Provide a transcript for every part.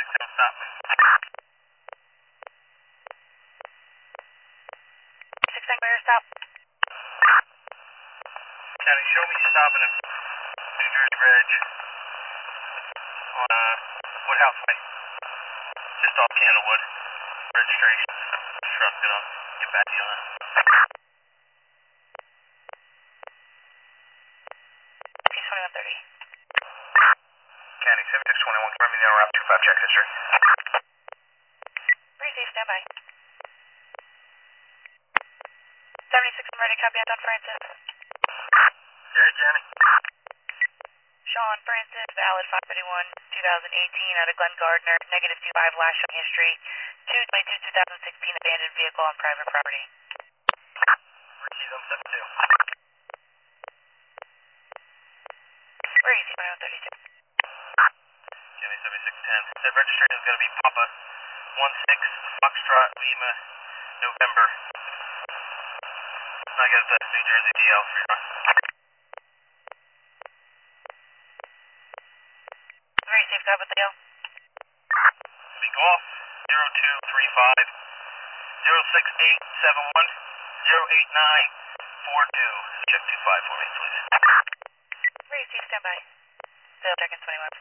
don't stop. Six Tango, stop. County, show me stopping at New Jersey Reg on Woodhouse Way. Just off Candlewood. Registration. Truck, and I'll get back to you on it. T2130. County 7621, confirming the route 25 check history. Receive, standby. 76, I'm ready, copy on Don Francis. Yeah, County. Sean Francis, valid 531-2018 out of Glen Gardner, negative 25 last showing history, 2/22/2016, abandoned vehicle on private property. Receive on 72. Where is he, 2132? County 7610. That registration is going to be Papa 16 Foxtrot Lima November. I got the New Jersey DL for you. Receive, copy the deal. We go off 0235 06871 08942. Check 25 for me, please. Receive, standby. Sale check in 21.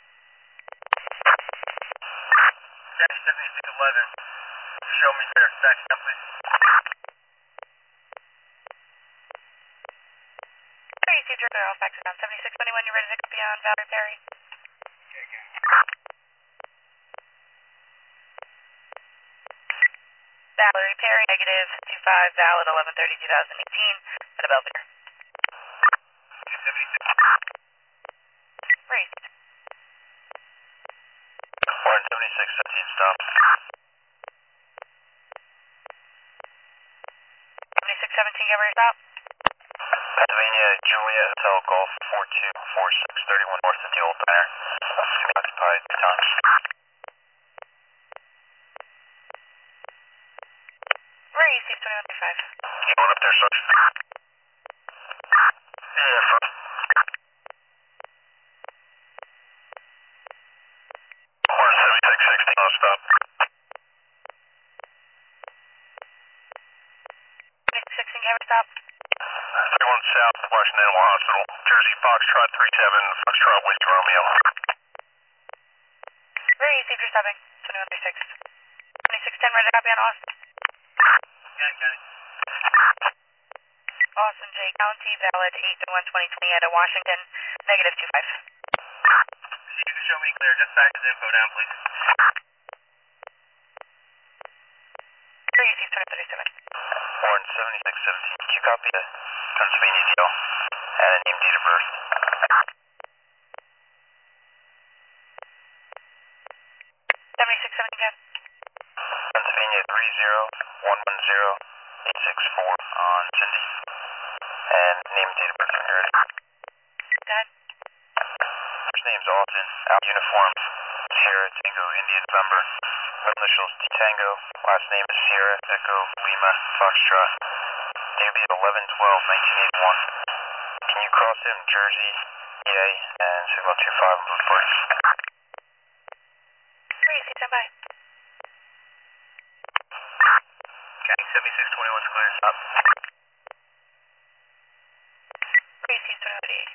County 7611. Show me there. Back up, please. Receive, your barrel fax down 7621, you ready to copy on Valerie Perry? Valerie Perry, negative 25, valid 11/30/2018, at a Belvedere. 76. Raised. 17617, stop. 7617, get ready to stop. Pennsylvania, Juliet, Hotel Golf 424631 north of the old diner. Occupied 2 times. Where are you, Steve 2135? You going up there, sir? Yeah, from 17616, I'll stop. 7616, get ready to stop. 31 South, Washington Animal Hospital, Jersey Foxtrot 37, Foxtrot Whiskey Romeo. Where are you, Steve, you're stopping? 2136. 2610, ready to copy on Austin. County. Austin J. County, valid 8/1/2020 out of Washington, negative 25. See, you can show me clear. Just back his info down, please. Where are you, Steve 2037? 17617. Can you copy the Pennsylvania deal and a name, date of birth? 7617 again. Pennsylvania 30110-864 on Cindy. And name, date of birth when you're ready. Dad? First name's Alton. Out uniform. Sierra Tango Indian November. Middle initials T Tango. Last name is Sierra Echo Lima Foxtrot. Date of 11/12/1981. Can you cross him Jersey, PA, and 6125 on both parties? Where are you, Steve, standby. County 7621 is clear. Stop. Where are you, Steve 2038?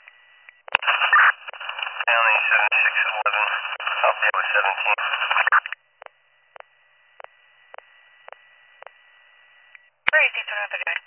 County 7611. I'll be with 17. Where are you, Steve 2139?